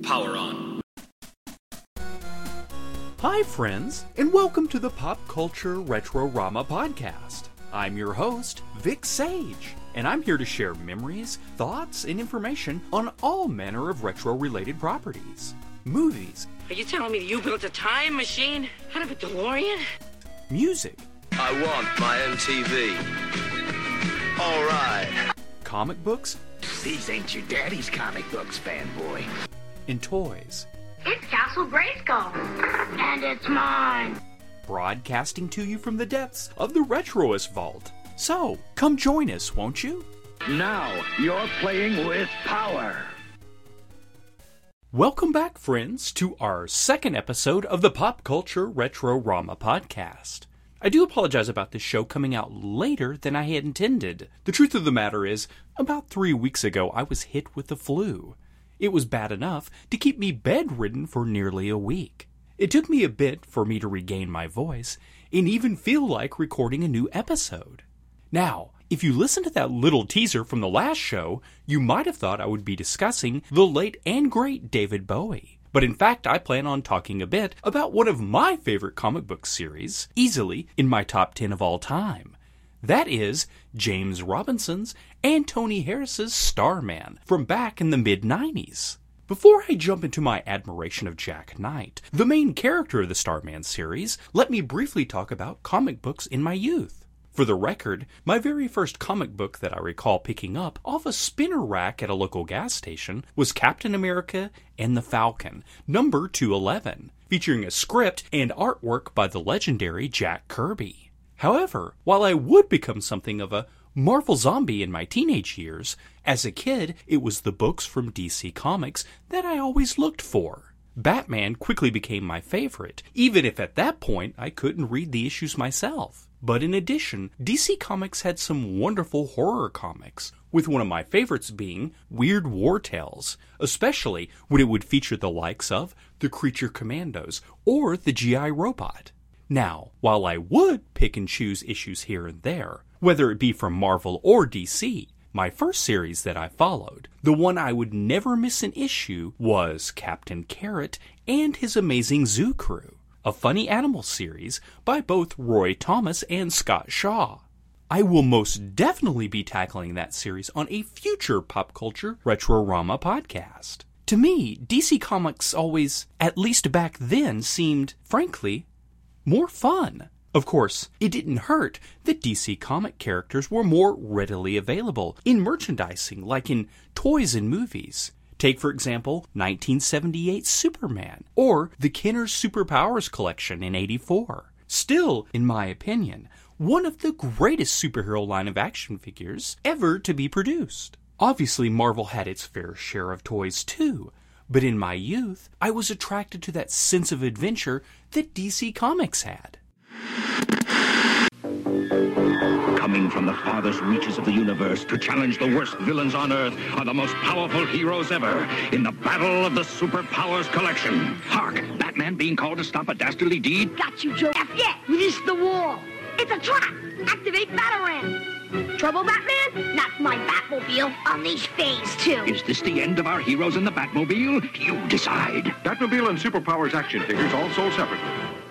Power on. Hi friends, and welcome to the Pop Culture Retro-Rama podcast. I'm your host, Vic Sage, and I'm here to share memories, thoughts, and information on all manner of retro-related properties. Movies. Are you telling me you built a time machine out of a DeLorean? Music. I want my own TV. All right. Comic books. These ain't your daddy's comic books, fanboy. And toys. It's Castle Grayskull. And it's mine. Broadcasting to you from the depths of the Retroist Vault. So, come join us, won't you? Now you're playing with power. Welcome back, friends, to our second episode of the Pop Culture Retro-Rama podcast. I do apologize about this show coming out later than I had intended. The truth of the matter is, about 3 weeks ago I was hit with the flu. It was bad enough to keep me bedridden for nearly a week. It took me a bit for me to regain my voice and even feel like recording a new episode. Now, if you listened to that little teaser from the last show, you might have thought I would be discussing the late and great David Bowie. But in fact, I plan on talking a bit about one of my favorite comic book series, easily in my top 10 of all time. That is James Robinson's and Tony Harris's Starman from back in the mid-90s. Before I jump into my admiration of Jack Knight, the main character of the Starman series, let me briefly talk about comic books in my youth. For the record, my very first comic book that I recall picking up off a spinner rack at a local gas station was Captain America and the Falcon, number 211, featuring a script and artwork by the legendary Jack Kirby. However, while I would become something of a Marvel zombie in my teenage years, as a kid, it was the books from DC Comics that I always looked for. Batman quickly became my favorite, even if at that point I couldn't read the issues myself. But in addition, DC Comics had some wonderful horror comics, with one of my favorites being Weird War Tales, especially when it would feature the likes of the Creature Commandos or the G.I. Robot. Now, while I would pick and choose issues here and there, whether it be from Marvel or DC, my first series that I followed, the one I would never miss an issue, was Captain Carrot and His Amazing Zoo Crew, a funny animal series by both Roy Thomas and Scott Shaw. I will most definitely be tackling that series on a future Pop Culture Retro-Rama podcast. To me, DC Comics always, at least back then, seemed, frankly, more fun. Of course, it didn't hurt that DC comic characters were more readily available in merchandising, like in toys and movies. Take, for example, 1978 Superman, or the Kenner's Superpowers collection in '84. Still, in my opinion, one of the greatest superhero line of action figures ever to be produced. Obviously, Marvel had its fair share of toys too, but in my youth, I was attracted to that sense of adventure that DC Comics had. Coming from the farthest reaches of the universe to challenge the worst villains on Earth are the most powerful heroes ever in the Battle of the Superpowers collection. Hark! Batman being called to stop a dastardly deed? Got you, Joe. Yeah, release the wall. It's a trap. Activate Batarang. Trouble, Batman? Not my Batmobile. Unleash Phase 2. Is this the end of our heroes in the Batmobile? You decide. Batmobile and Superpowers action figures all sold separately.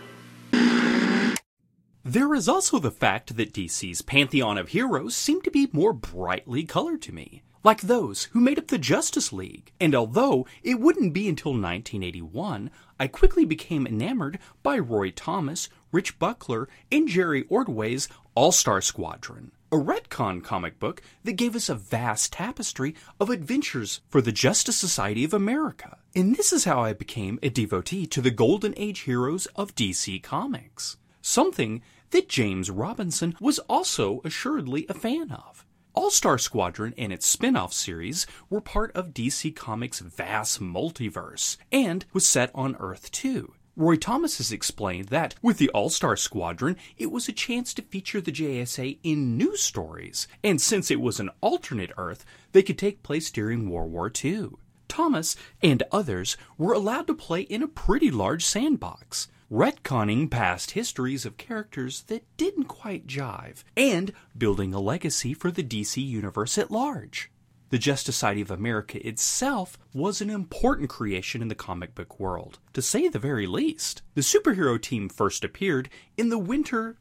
There is also the fact that DC's pantheon of heroes seem to be more brightly colored to me, like those who made up the Justice League. And although it wouldn't be until 1981, I quickly became enamored by Roy Thomas, Rich Buckler, and Jerry Ordway's All-Star Squadron, a retcon comic book that gave us a vast tapestry of adventures for the Justice Society of America. And this is how I became a devotee to the Golden Age heroes of DC Comics, something that James Robinson was also assuredly a fan of. All-Star Squadron and its spin-off series were part of DC Comics' vast multiverse, and was set on Earth 2. Roy Thomas has explained that with the All-Star Squadron, it was a chance to feature the JSA in new stories, and since it was an alternate Earth, they could take place during World War II. Thomas and others were allowed to play in a pretty large sandbox, retconning past histories of characters that didn't quite jive, and building a legacy for the DC universe at large. The the Justice Society of America itself was an important creation in the comic book world, to say the very least. The superhero team first appeared in the winter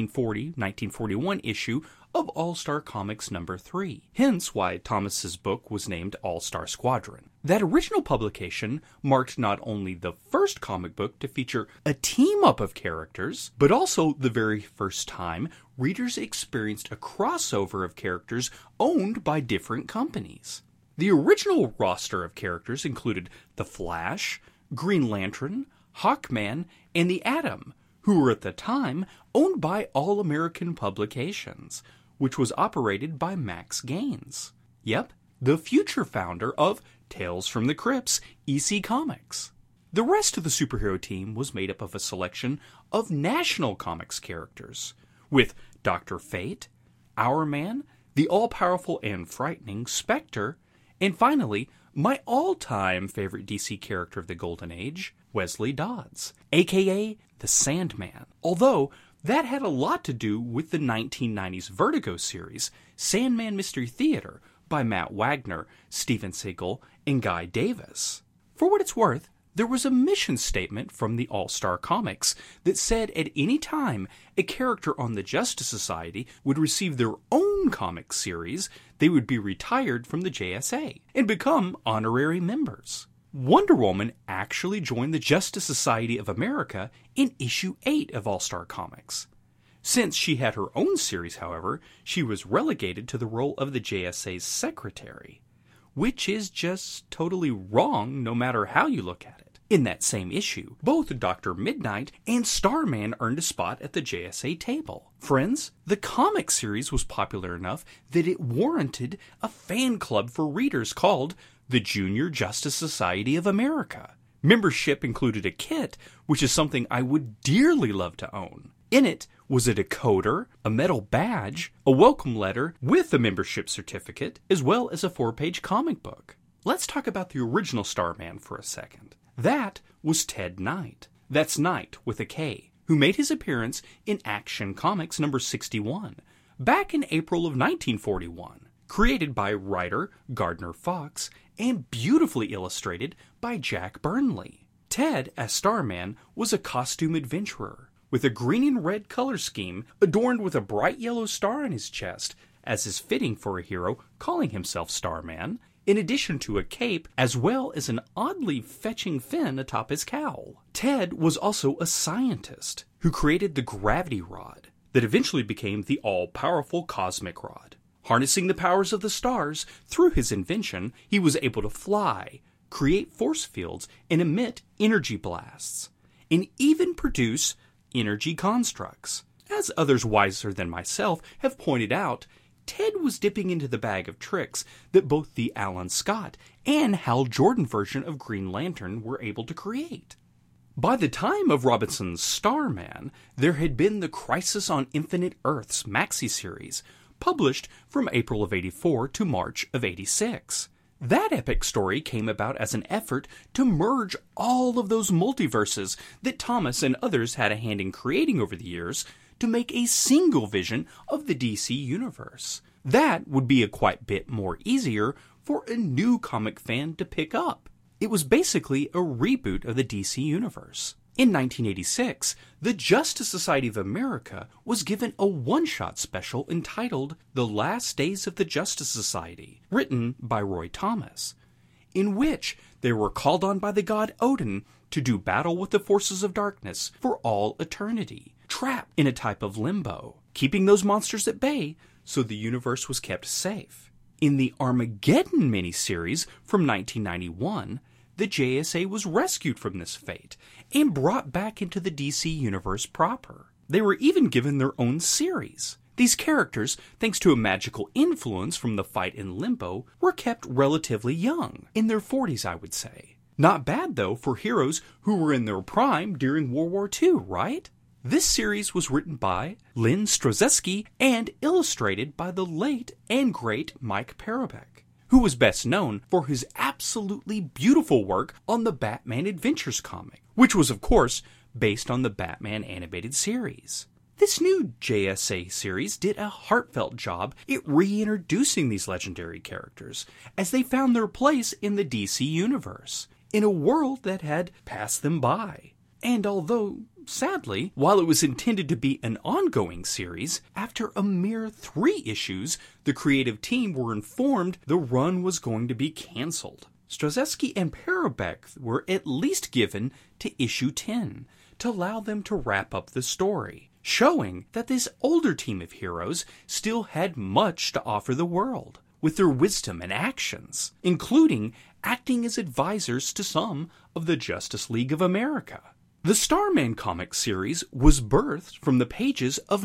1940-1941 issue of All-Star Comics number 3, hence why Thomas's book was named All-Star Squadron. That original publication marked not only the first comic book to feature a team-up of characters, but also the very first time readers experienced a crossover of characters owned by different companies. The original roster of characters included The Flash, Green Lantern, Hawkman, and the Atom, who were at the time owned by All American Publications, which was operated by Max Gaines. Yep, the future founder of Tales from the Crypts, EC Comics. The rest of the superhero team was made up of a selection of National Comics characters, with Dr. Fate, Hourman, the all-powerful and frightening Spectre, and finally, my all-time favorite DC character of the Golden Age, Wesley Dodds, aka the Sandman. Although, that had a lot to do with the 1990s Vertigo series, Sandman Mystery Theater, by Matt Wagner, Steven Seagal, and Guy Davis. For what it's worth, there was a mission statement from the All-Star Comics that said at any time a character on the Justice Society would receive their own comic series, they would be retired from the JSA and become honorary members. Wonder Woman actually joined the Justice Society of America in issue 8 of All-Star Comics. Since she had her own series, however, she was relegated to the role of the JSA's secretary, which is just totally wrong no matter how you look at it. In that same issue, both Dr. Midnight and Starman earned a spot at the JSA table. Friends, the comic series was popular enough that it warranted a fan club for readers called the Junior Justice Society of America. Membership included a kit, which is something I would dearly love to own. In it was a decoder, a metal badge, a welcome letter with a membership certificate, as well as a 4-page comic book. Let's talk about the original Starman for a second. That was Ted Knight. That's Knight with a K, who made his appearance in Action Comics number 61, back in April of 1941. Created by writer Gardner Fox and beautifully illustrated by Jack Burnley. Ted, as Starman, was a costume adventurer with a green and red color scheme adorned with a bright yellow star on his chest, as is fitting for a hero calling himself Starman, in addition to a cape as well as an oddly fetching fin atop his cowl. Ted was also a scientist who created the gravity rod that eventually became the all-powerful cosmic rod. Harnessing the powers of the stars, through his invention, he was able to fly, create force fields, and emit energy blasts, and even produce energy constructs. As others wiser than myself have pointed out, Ted was dipping into the bag of tricks that both the Alan Scott and Hal Jordan version of Green Lantern were able to create. By the time of Robinson's Starman, there had been the Crisis on Infinite Earths maxi-series, published from April of '84 to March of '86. That epic story came about as an effort to merge all of those multiverses that Thomas and others had a hand in creating over the years to make a single vision of the DC universe. That would be a quite bit more easier for a new comic fan to pick up. It was basically a reboot of the DC universe. In 1986, the Justice Society of America was given a one-shot special entitled The Last Days of the Justice Society, written by Roy Thomas, in which they were called on by the god Odin to do battle with the forces of darkness for all eternity, trapped in a type of limbo, keeping those monsters at bay so the universe was kept safe. In the Armageddon miniseries from 1991, the JSA was rescued from this fate and brought back into the DC universe proper. They were even given their own series. These characters, thanks to a magical influence from the fight in Limbo, were kept relatively young, in their 40s I would say. Not bad though for heroes who were in their prime during World War II, right? This series was written by Lynn Strozeski and illustrated by the late and great Mike Parobeck, who was best known for his absolutely beautiful work on the Batman Adventures comic, which was, of course, based on the Batman animated series. This new JSA series did a heartfelt job at reintroducing these legendary characters as they found their place in the DC universe, in a world that had passed them by. And although, sadly, while it was intended to be an ongoing series, after a mere 3 issues, the creative team were informed the run was going to be canceled. Straczynski and Parobeck were at least given to issue 10 to allow them to wrap up the story, showing that this older team of heroes still had much to offer the world, with their wisdom and actions, including acting as advisors to some of the Justice League of America. The Starman comic series was birthed from the pages of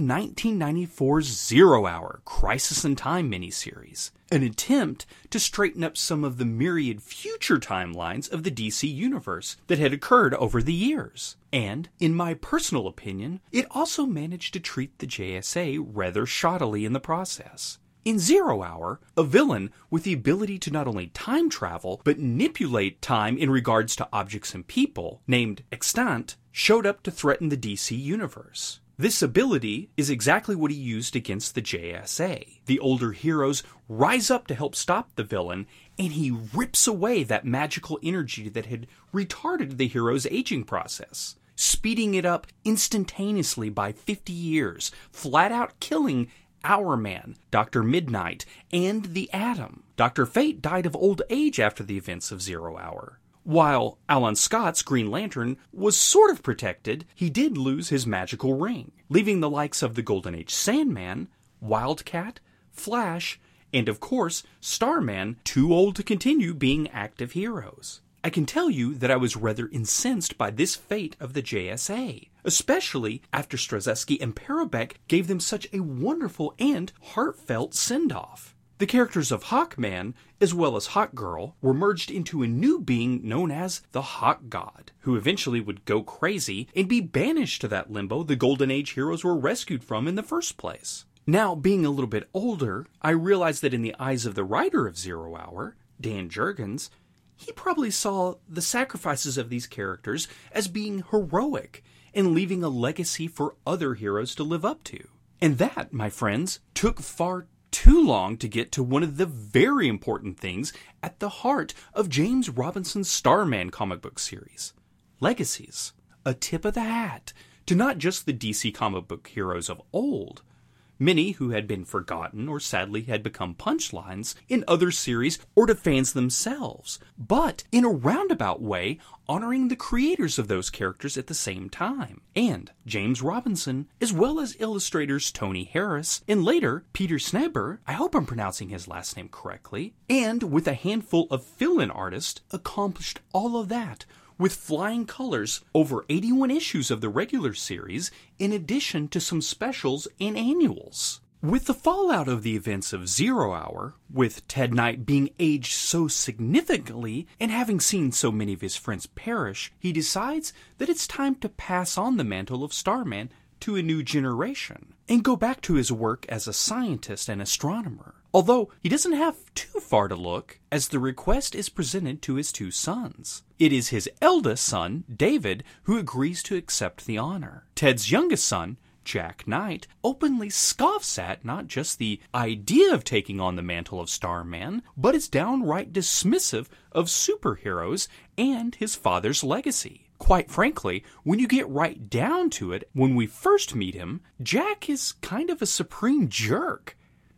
1994's Zero Hour Crisis in Time miniseries, an attempt to straighten up some of the myriad future timelines of the DC universe that had occurred over the years. And, in my personal opinion, it also managed to treat the JSA rather shoddily in the process. In Zero Hour, a villain with the ability to not only time travel, but manipulate time in regards to objects and people, named Extant, showed up to threaten the DC universe. This ability is exactly what he used against the JSA. The older heroes rise up to help stop the villain, and he rips away that magical energy that had retarded the hero's aging process, speeding it up instantaneously by 50 years, flat out killing Hourman, Dr. Midnight, and the Atom. Dr. Fate died of old age after the events of Zero Hour. While Alan Scott's Green Lantern was sort of protected, he did lose his magical ring, leaving the likes of the Golden Age Sandman, Wildcat, Flash, and of course, Starman too old to continue being active heroes. I can tell you that I was rather incensed by this fate of the JSA, especially after Straczynski and Parobeck gave them such a wonderful and heartfelt send-off. The characters of Hawkman, as well as Hawkgirl, were merged into a new being known as the Hawk God, who eventually would go crazy and be banished to that limbo the Golden Age heroes were rescued from in the first place. Now, being a little bit older, I realized that in the eyes of the writer of Zero Hour, Dan Jurgens, he probably saw the sacrifices of these characters as being heroic and leaving a legacy for other heroes to live up to. And that, my friends, took far too long to get to one of the very important things at the heart of James Robinson's Starman comic book series. Legacies. A tip of the hat to not just the DC comic book heroes of old, many who had been forgotten or sadly had become punchlines in other series or to fans themselves, but in a roundabout way honoring the creators of those characters at the same time. And James Robinson, as well as illustrators Tony Harris and later Peter Sneber, I hope I'm pronouncing his last name correctly, and with a handful of fill-in artists, accomplished all of that with flying colors over 81 issues of the regular series, in addition to some specials and annuals. With the fallout of the events of Zero Hour, with Ted Knight being aged so significantly and having seen so many of his friends perish, he decides that it's time to pass on the mantle of Starman to a new generation and go back to his work as a scientist and astronomer. Although he doesn't have too far to look, as the request is presented to his 2 sons. It is his eldest son, David, who agrees to accept the honor. Ted's youngest son, Jack Knight, openly scoffs at not just the idea of taking on the mantle of Starman, but is downright dismissive of superheroes and his father's legacy. Quite frankly, when you get right down to it, when we first meet him, Jack is kind of a supreme jerk,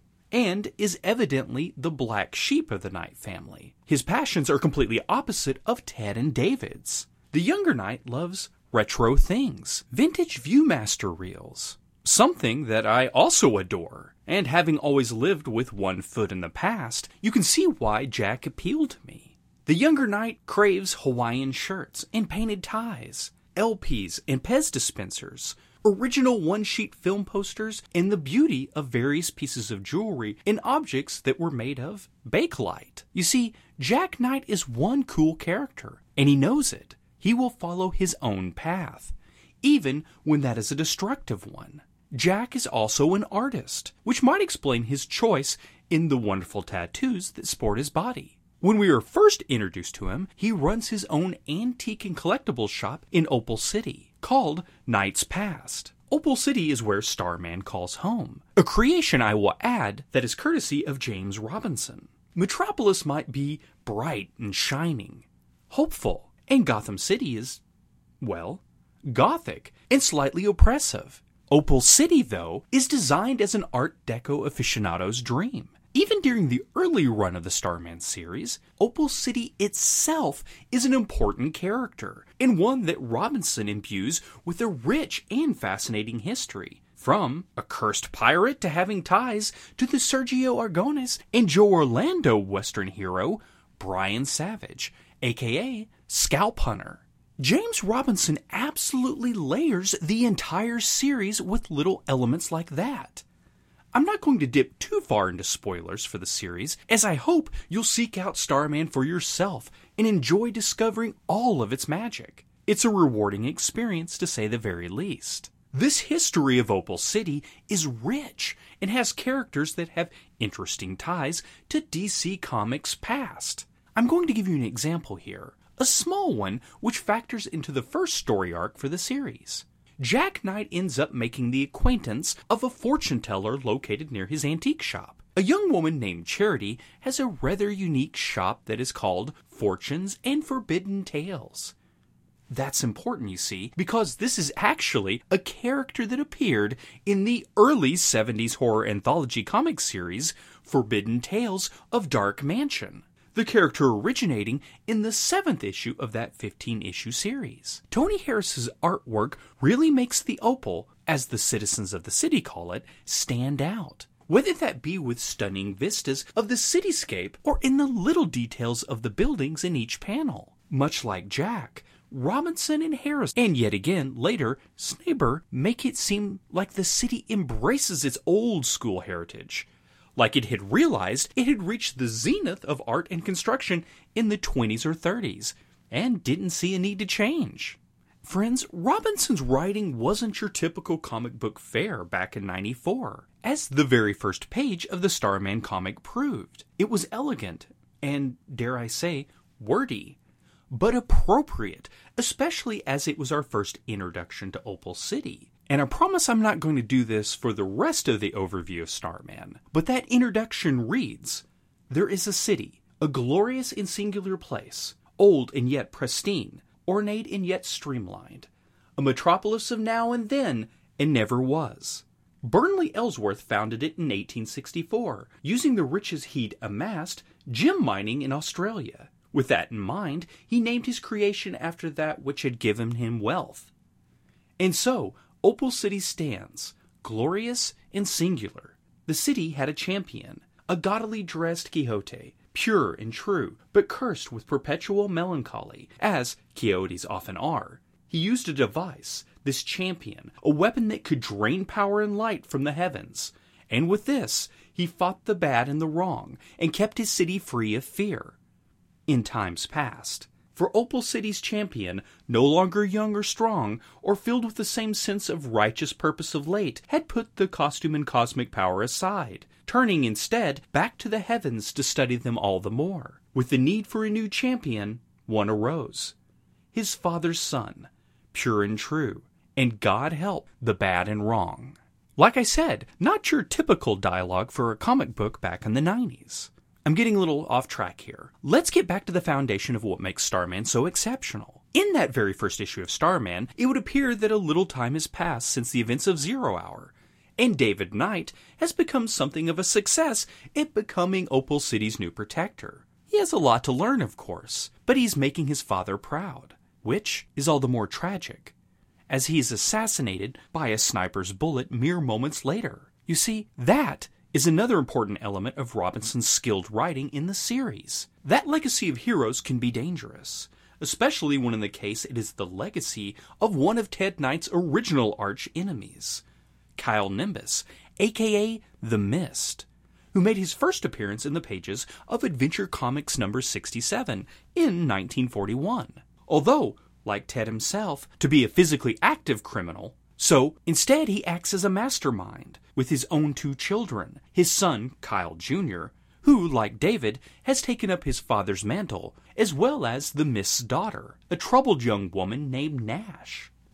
and is evidently the black sheep of the Knight family. His passions are completely opposite of Ted and David's. The younger Knight loves retro things, vintage Viewmaster reels, something that I also adore. And having always lived with one foot in the past, you can see why Jack appealed to me. The younger Knight craves Hawaiian shirts and painted ties, LPs and Pez dispensers, original one-sheet film posters, and the beauty of various pieces of jewelry and objects that were made of Bakelite. You see, Jack Knight is one cool character, and he knows it. He will follow his own path, even when that is a destructive one. Jack is also an artist, which might explain his choice in the wonderful tattoos that sport his body. When we were first introduced to him, he runs his own antique and collectibles shop in Opal City, called Knight's Past. Opal City is where Starman calls home, a creation I will add that is courtesy of James Robinson. Metropolis might be bright and shining, hopeful, and Gotham City is, well, gothic and slightly oppressive. Opal City, though, is designed as an Art Deco aficionado's dream. Even during the early run of the Starman series, Opal City itself is an important character, and one that Robinson imbues with a rich and fascinating history. From a cursed pirate to having ties to the Sergio Aragonés and Joe Orlando Western hero, Brian Savage, aka Scalp Hunter. James Robinson absolutely layers the entire series with little elements like that. I'm not going to dip too far into spoilers for the series, as I hope you'll seek out Starman for yourself and enjoy discovering all of its magic. It's a rewarding experience, to say the very least. This history of Opal City is rich and has characters that have interesting ties to DC Comics' past. I'm going to give you an example here, a small one which factors into the first story arc for the series. Jack Knight ends up making the acquaintance of a fortune teller located near his antique shop. A young woman named Charity has a rather unique shop that is called Fortunes and Forbidden Tales. That's important, you see, because this is actually a character that appeared in the early 70s horror anthology comic series Forbidden Tales of Dark Mansion, the character originating in the 7th issue of that 15-issue series. Tony Harris's artwork really makes the Opal, as the citizens of the city call it, stand out. Whether that be with stunning vistas of the cityscape or in the little details of the buildings in each panel. Much like Jack, Robinson and Harris, and yet again, later, Snaber, make it seem like the city embraces its old school heritage. Like it had realized it had reached the zenith of art and construction in the 20s or 30s, and didn't see a need to change. Friends, Robinson's writing wasn't your typical comic book fare back in '94, as the very first page of the Starman comic proved. It was elegant, and, dare I say, wordy, but appropriate, especially as it was our first introduction to Opal City. And I promise I'm not going to do this for the rest of the overview of Starman, but that introduction reads, "There is a city, a glorious and singular place, old and yet pristine, ornate and yet streamlined, a metropolis of now and then, and never was. Burnley Ellsworth founded it in 1864, using the riches he'd amassed gem mining in Australia. With that in mind, he named his creation after that which had given him wealth. And so, Opal City stands, glorious and singular. The city had a champion, a gaudily dressed Quixote, pure and true, but cursed with perpetual melancholy, as Quixotes often are. He used a device, this champion, a weapon that could drain power and light from the heavens, and with this, he fought the bad and the wrong, and kept his city free of fear. In times past. For Opal City's champion, no longer young or strong, or filled with the same sense of righteous purpose of late, had put the costume and cosmic power aside, turning instead back to the heavens to study them all the more. With the need for a new champion, one arose. His father's son, pure and true, and God help the bad and wrong." Like I said, not your typical dialogue for a comic book back in the 90s. I'm getting a little off track here. Let's get back to the foundation of what makes Starman so exceptional. In that very first issue of Starman, it would appear that a little time has passed since the events of Zero Hour, and David Knight has become something of a success at becoming Opal City's new protector. He has a lot to learn, of course, but he's making his father proud, which is all the more tragic, as he is assassinated by a sniper's bullet mere moments later. You see, that is another important element of Robinson's skilled writing in the series. That legacy of heroes can be dangerous, especially when in the case it is the legacy of one of Ted Knight's original arch-enemies, Kyle Nimbus, aka The Mist, who made his first appearance in the pages of Adventure Comics number 67 in 1941. Although, like Ted himself, to be a physically active criminal, so instead he acts as a mastermind, with his own 2 children, his son, Kyle Jr., who, like David, has taken up his father's mantle, as well as the Mist's daughter, a troubled young woman named Nash.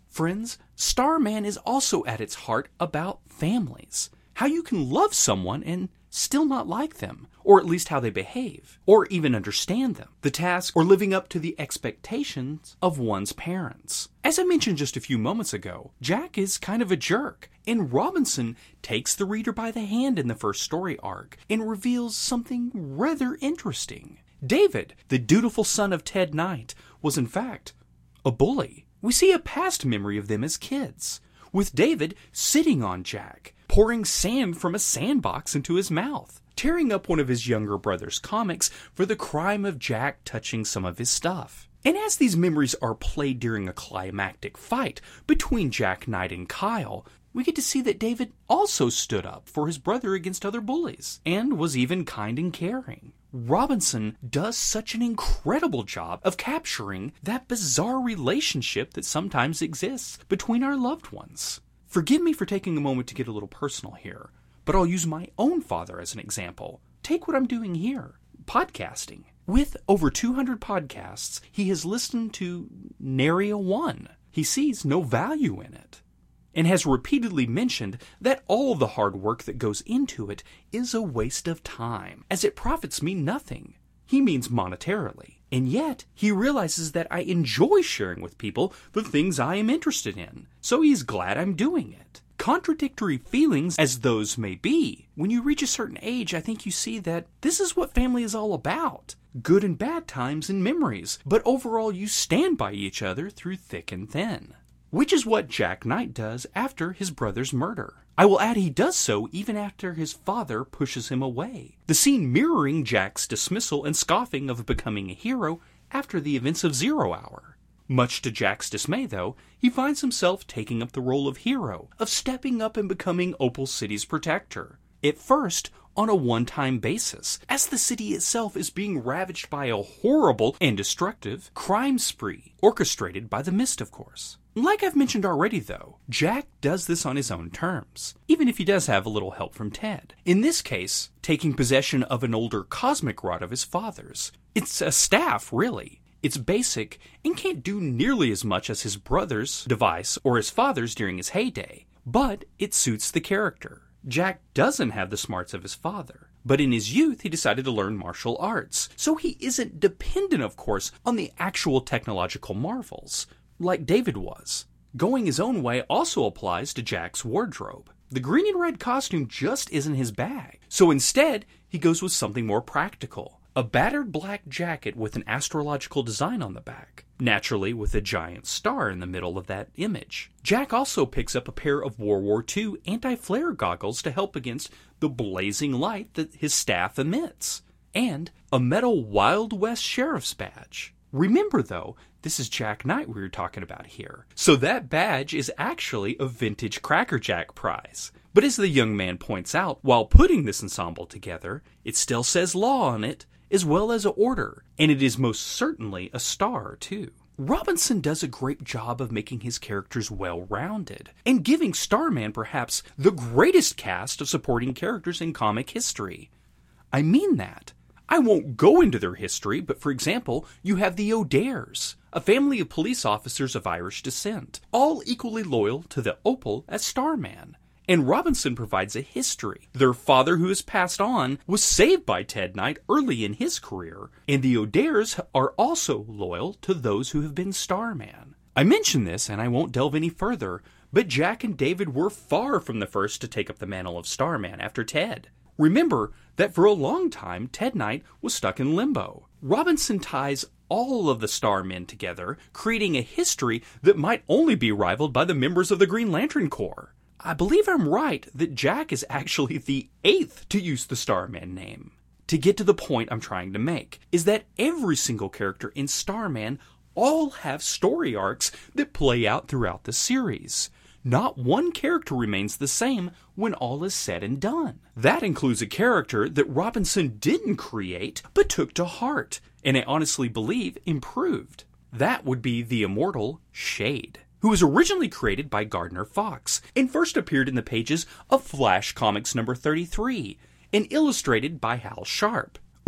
Friends, Starman is also at its heart about families. How you can love someone and still not like them, or at least how they behave, or even understand them, the task or living up to the expectations of one's parents. As I mentioned just a few moments ago, Jack is kind of a jerk, and Robinson takes the reader by the hand in the first story arc and reveals something rather interesting. David, the dutiful son of Ted Knight, was in fact a bully. We see a past memory of them as kids, with David sitting on Jack, pouring sand from a sandbox into his mouth, tearing up one of his younger brother's comics for the crime of Jack touching some of his stuff. And as these memories are played during a climactic fight between Jack Knight and Kyle, we get to see that David also stood up for his brother against other bullies, and was even kind and caring. Robinson does such an incredible job of capturing that bizarre relationship that sometimes exists between our loved ones. Forgive me for taking a moment to get a little personal here, but I'll use my own father as an example. Take what I'm doing here, podcasting. With over 200 podcasts, he has listened to nary a one. He sees no value in it, and has repeatedly mentioned that all the hard work that goes into it is a waste of time, as it profits me nothing. He means monetarily. And yet, he realizes that I enjoy sharing with people the things I am interested in, so he's glad I'm doing it. Contradictory feelings as those may be, when you reach a certain age, I think you see that this is what family is all about. Good and bad times and memories, but overall you stand by each other through thick and thin. Which is what Jack Knight does after his brother's murder. I will add he does so even after his father pushes him away. The scene mirroring Jack's dismissal and scoffing of becoming a hero after the events of Zero Hour. Much to Jack's dismay, though, he finds himself taking up the role of hero, of stepping up and becoming Opal City's protector. At first, on a one-time basis, as the city itself is being ravaged by a horrible and destructive crime spree, orchestrated by the Mist, of course. Like I've mentioned already, though, Jack does this on his own terms, even if he does have a little help from Ted. In this case, taking possession of an older cosmic rod of his father's. It's a staff, really. It's basic and can't do nearly as much as his brother's device or his father's during his heyday, but it suits the character. Jack doesn't have the smarts of his father, but in his youth he decided to learn martial arts, so he isn't dependent, of course, on the actual technological marvels, like David was. Going his own way also applies to Jack's wardrobe. The green and red costume just isn't his bag, so instead he goes with something more practical. A battered black jacket with an astrological design on the back, naturally with a giant star in the middle of that image. Jack also picks up a pair of World War II anti-flare goggles to help against the blazing light that his staff emits, and a metal Wild West sheriff's badge. Remember, though, this is Jack Knight we were talking about here, so that badge is actually a vintage Cracker Jack prize. But as the young man points out, while putting this ensemble together, it still says law on it, as well as an order, and it is most certainly a star, too. Robinson does a great job of making his characters well-rounded, and giving Starman perhaps the greatest cast of supporting characters in comic history. I mean that. I won't go into their history, but for example, you have the O'Dares, a family of police officers of Irish descent, all equally loyal to the Opal as Starman. And Robinson provides a history. Their father, who has passed on, was saved by Ted Knight early in his career, and the O'Dares are also loyal to those who have been Starman. I mention this, and I won't delve any further, but Jack and David were far from the first to take up the mantle of Starman after Ted. Remember that for a long time, Ted Knight was stuck in limbo. Robinson ties all of the Starmen together, creating a history that might only be rivaled by the members of the Green Lantern Corps. I believe I'm right that Jack is actually the 8th to use the Starman name. To get to the point I'm trying to make, is that every single character in Starman all have story arcs that play out throughout the series. Not one character remains the same when all is said and done. That includes a character that Robinson didn't create, but took to heart, and I honestly believe improved. That would be the immortal Shade, who was originally created by Gardner Fox, and first appeared in the pages of Flash Comics number 33, and illustrated by Hal Sharp.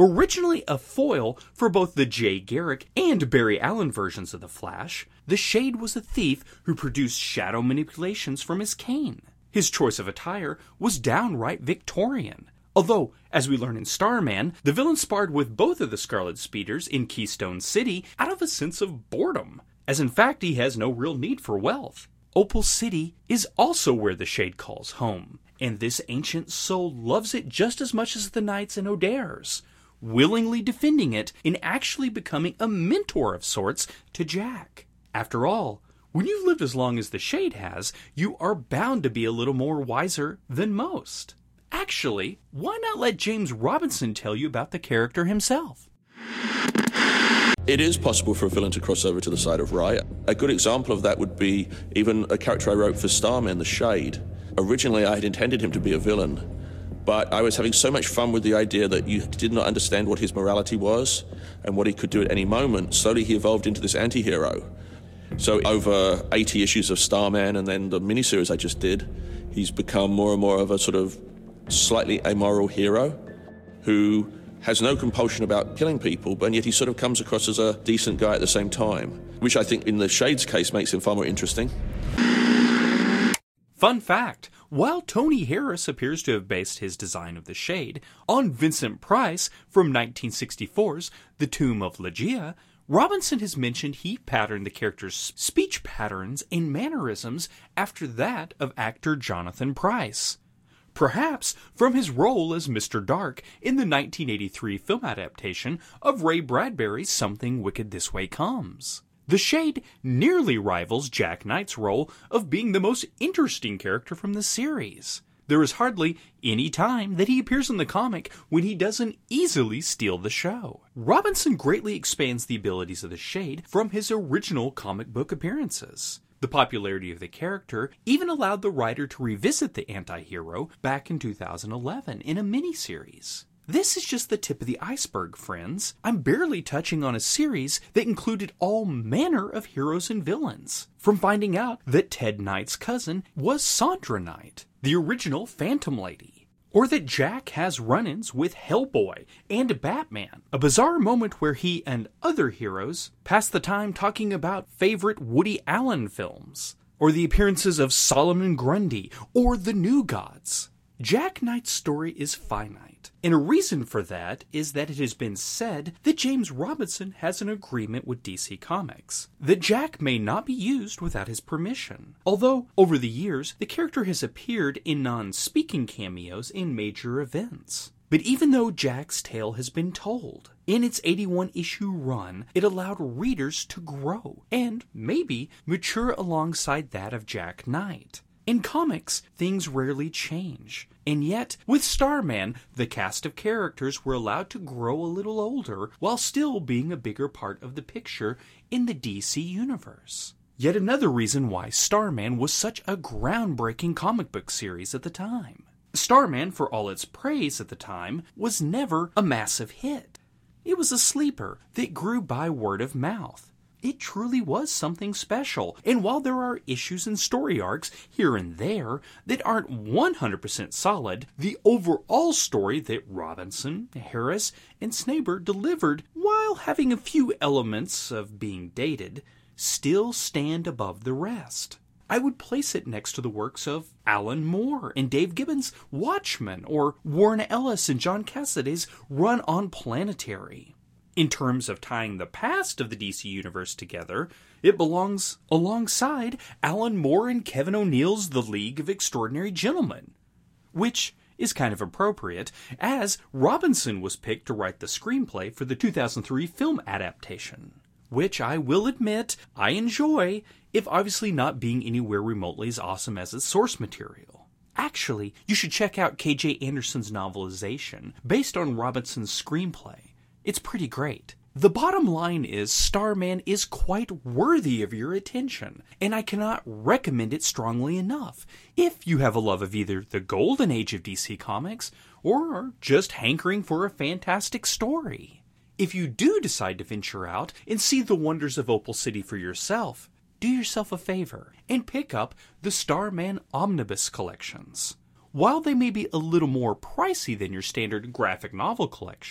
Originally a foil for both the Jay Garrick and Barry Allen versions of the Flash, the Shade was a thief who produced shadow manipulations from his cane. His choice of attire was downright Victorian. Although, as we learn in Starman, the villain sparred with both of the Scarlet Speeders in Keystone City out of a sense of boredom, as in fact he has no real need for wealth. Opal City is also where the Shade calls home, and this ancient soul loves it just as much as the Knights and O'Dares, willingly defending it and actually becoming a mentor of sorts to Jack. After all, when you've lived as long as the Shade has, you are bound to be a little more wiser than most. Actually, why not let James Robinson tell you about the character himself? It is possible for a villain to cross over to the side of right. A good example of that would be even a character I wrote for Starman, the Shade. Originally, I had intended him to be a villain, but I was having so much fun with the idea that you did not understand what his morality was and what he could do at any moment. Slowly, he evolved into this anti-hero. So over 80 issues of Starman and then the miniseries I just did, he's become more and more of a sort of slightly amoral hero who has no compulsion about killing people, but yet he sort of comes across as a decent guy at the same time, which I think in the Shade's case makes him far more interesting. Fun fact, while Tony Harris appears to have based his design of the Shade on Vincent Price from 1964's The Tomb of Ligeia, Robinson has mentioned he patterned the character's speech patterns and mannerisms after that of actor Jonathan Pryce. Perhaps from his role as Mr. Dark in the 1983 film adaptation of Ray Bradbury's Something Wicked This Way Comes. The Shade nearly rivals Jack Knight's role of being the most interesting character from the series. There is hardly any time that he appears in the comic when he doesn't easily steal the show. Robinson greatly expands the abilities of the Shade from his original comic book appearances. The popularity of the character even allowed the writer to revisit the anti-hero back in 2011 in a miniseries. This is just the tip of the iceberg, friends. I'm barely touching on a series that included all manner of heroes and villains. From finding out that Ted Knight's cousin was Sandra Knight, the original Phantom Lady. Or that Jack has run-ins with Hellboy and Batman, a bizarre moment where he and other heroes pass the time talking about favorite Woody Allen films, or the appearances of Solomon Grundy, or the New Gods. Jack Knight's story is finite, and a reason for that is that it has been said that James Robinson has an agreement with DC Comics, that Jack may not be used without his permission. Although, over the years, the character has appeared in non-speaking cameos in major events. But even though Jack's tale has been told, in its 81-issue run, it allowed readers to grow, and maybe mature alongside that of Jack Knight. In comics, things rarely change. And yet, with Starman, the cast of characters were allowed to grow a little older while still being a bigger part of the picture in the DC universe. Yet another reason why Starman was such a groundbreaking comic book series at the time. Starman, for all its praise at the time, was never a massive hit. It was a sleeper that grew by word of mouth. It truly was something special, and while there are issues and story arcs here and there that aren't 100% solid, the overall story that Robinson, Harris, and Snaber delivered, while having a few elements of being dated, still stand above the rest. I would place it next to the works of Alan Moore and Dave Gibbons' Watchmen, or Warren Ellis and John Cassada's run on Planetary. In terms of tying the past of the DC Universe together, it belongs alongside Alan Moore and Kevin O'Neill's The League of Extraordinary Gentlemen, which is kind of appropriate, as Robinson was picked to write the screenplay for the 2003 film adaptation, which I will admit I enjoy, if obviously not being anywhere remotely as awesome as its source material. Actually, you should check out K.J. Anderson's novelization, based on Robinson's screenplay. It's pretty great. The bottom line is Starman is quite worthy of your attention, and I cannot recommend it strongly enough if you have a love of either the golden age of DC Comics or are just hankering for a fantastic story. If you do decide to venture out and see the wonders of Opal City for yourself, do yourself a favor and pick up the Starman Omnibus collections. While they may be a little more pricey than your standard graphic novel collection,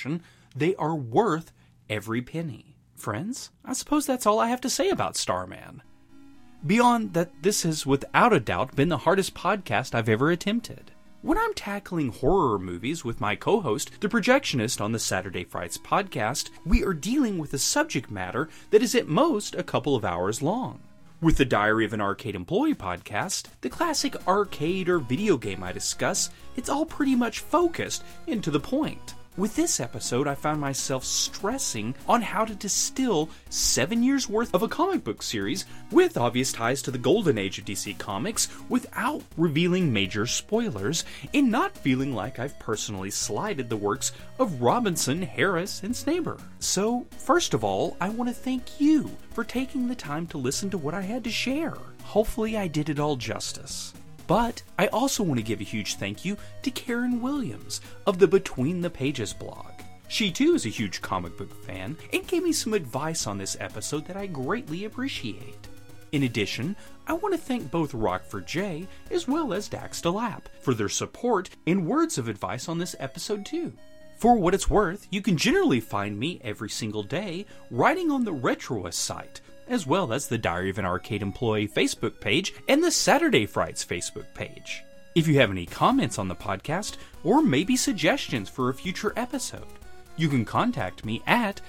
They are worth every penny. Friends, I suppose that's all I have to say about Starman. Beyond that, this has without a doubt been the hardest podcast I've ever attempted. When I'm tackling horror movies with my co-host, the projectionist on the Saturday Frights podcast, we are dealing with a subject matter that is at most a couple of hours long. With the Diary of an Arcade Employee podcast, the classic arcade or video game I discuss, it's all pretty much focused and to the point. With this episode, I found myself stressing on how to distill 7 years worth of a comic book series with obvious ties to the golden age of DC Comics without revealing major spoilers and not feeling like I've personally slighted the works of Robinson, Harris, and Snaber. So, first of all, I want to thank you for taking the time to listen to what I had to share. Hopefully I did it all justice. But I also want to give a huge thank you to Karen Williams of the Between the Pages blog. She too is a huge comic book fan and gave me some advice on this episode that I greatly appreciate. In addition, I want to thank both Rockford J as well as Dax DeLapp for their support and words of advice on this episode too. For what it's worth, you can generally find me every single day writing on the Retroist site, as well as the Diary of an Arcade Employee Facebook page and the Saturday Frights Facebook page. If you have any comments on the podcast, or maybe suggestions for a future episode, you can contact me at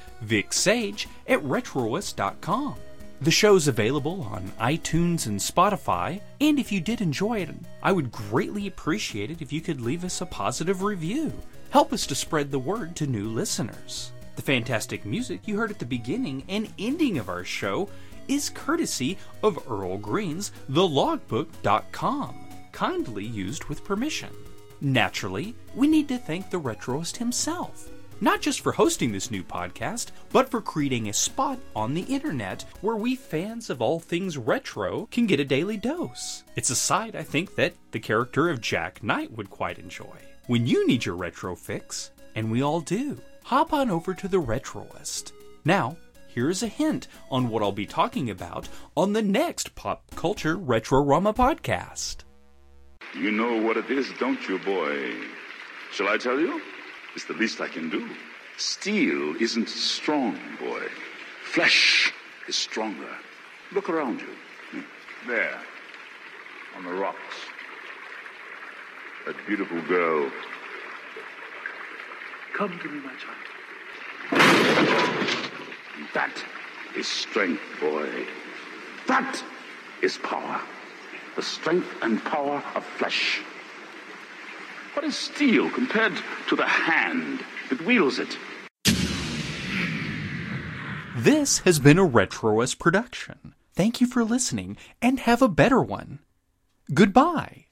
vicsage@retroist.com. The show's available on iTunes and Spotify, and if you did enjoy it, I would greatly appreciate it if you could leave us a positive review. Help us to spread the word to new listeners. The fantastic music you heard at the beginning and ending of our show is courtesy of Earl Green's TheLogbook.com, kindly used with permission. Naturally, we need to thank the Retroist himself, not just for hosting this new podcast, but for creating a spot on the internet where we fans of all things retro can get a daily dose. It's a site I think that the character of Jack Knight would quite enjoy. When you need your retro fix, and we all do, hop on over to the Retroist. Now, here's a hint on what I'll be talking about on the next Pop Culture Retro-Rama podcast. You know what it is, don't you, boy? Shall I tell you? It's the least I can do. Steel isn't strong, boy. Flesh is stronger. Look around you. There, on the rocks. That beautiful girl. Come to me, my child. That is strength, boy. That is power. The strength and power of flesh. What is steel compared to the hand that wields it? This has been a Retroist production. Thank you for listening, and have a better one. Goodbye.